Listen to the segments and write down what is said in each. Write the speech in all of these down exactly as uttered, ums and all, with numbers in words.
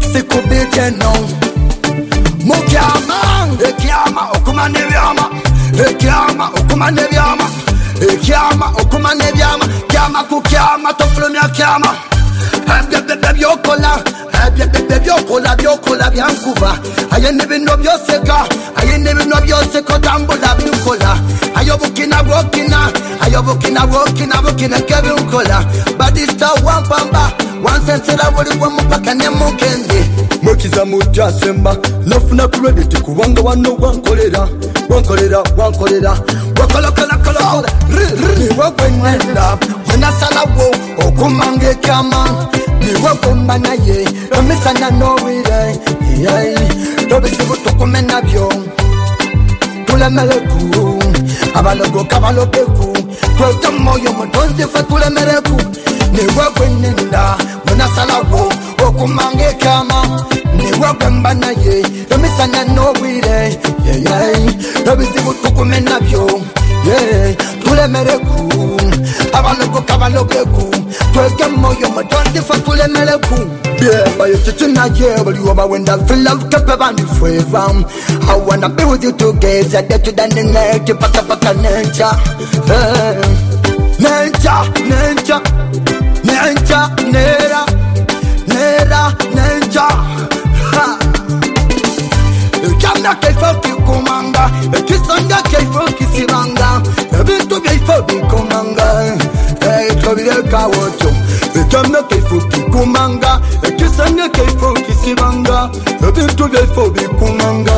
sikubite no mukyama ekyama okumana ebyama ekyama okumana ebyama ekyama okumana ebyama kyama kukyama tofulumya kyama ebyo byokola ebyo byokola byokola byankuba ayene bino byoseka ayene bino byoseka tambula bikola ayobukina bwokina ayobukina bwokina bukina kebikola badista wampamba wansensera buli bwa mupaka ne mukende mukiza mujasemba nafuna credit kubanga wano wankolera wankolera wankolera wakala kala kala ri wakwenenda mnasala wo okumange kama ni wakomba naye emisana no wire yai dobisibu tokomena byo tulemeleku abalogo kabalobeku twete moyo mutonze fa tulemereku ni wakwenenda mnasala wo okumange kama ni wakomba naye emisana no wire yai dobisibu tokomena byo yeah tulemereku abalogo kabalobeku tweke moyo mutonze fa tulemereku yeah by tuna yeah but you about when that feel love kept on the forever I wanna be with you together that to the night paka paka nature nature nature nature nera nera nature ha Kamna kefo kikumanga Kisanga kefo kisibanga Ebintu byefo bikumanga Tobile kawoto Kamna kefo kikumanga Kisanga kefo kisibanga Ebintu byefo bikumanga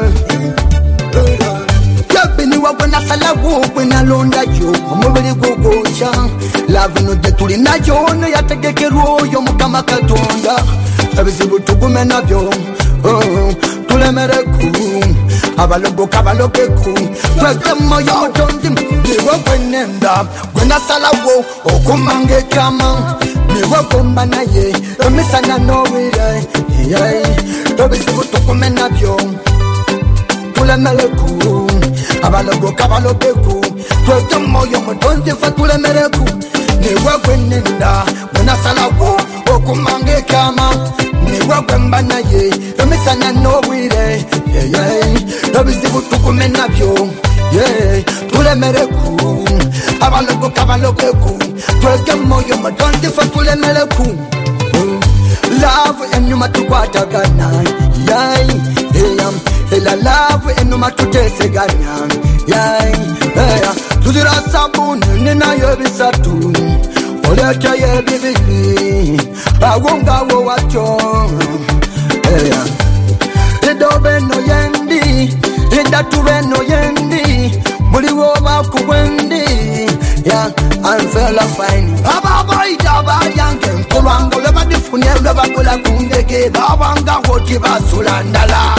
Yabini wabona salabu Wena londa yo Mubili gugucha Love no de tuli na yo No yategekero yo mukama katonda Ebizibu tukume na byo tulemereku abalogo kabalobeku tweke moyo mutonzi niwe kwenenda gwena salawo okumange kama niwe komba naye emisana nowire tobisibu tukumena byo tulemereku abalogo kabalobeku tweke moyo mutonzi fa tulemereku niwe kwenenda gwena salawo okumange kama niwe kwemba naye emisana nowire ebizibu tukumena byo tulemereku abalogo kabalobeku tweke moyo mutonzi fa tulemereku love enyuma tukwatagana ela love enuma tuteseganya tuzira sabuni ninayo bisatu oleka ye bibili awonga wo wacho eya idobe no yendi idatuwe no yendi muri wo bakubwendi ya anfela fine ababa idaba yange nkolwango lebadifune lebakola kundege babanga hoti basulandala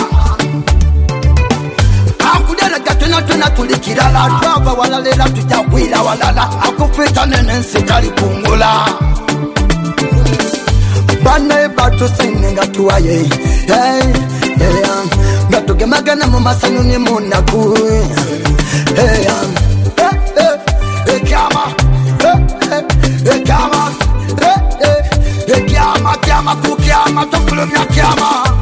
akudera gatuna tuna tulikirala twava walalela tujakwira walala akufita nene nsikali kungula bane batu sinenga tuwaye hey hey ngatuge magana mu masanu ni munaku hey hey kama hey kama hey kama kama kukiama tokulumya kama